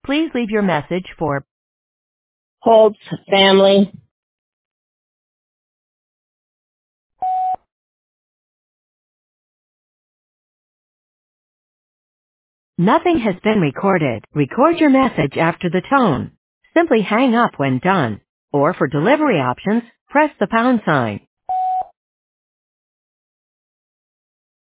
Please leave your message for Holt's family. Nothing has been recorded. Record your message after the tone. Simply hang up when done. Or for delivery options, press the pound sign.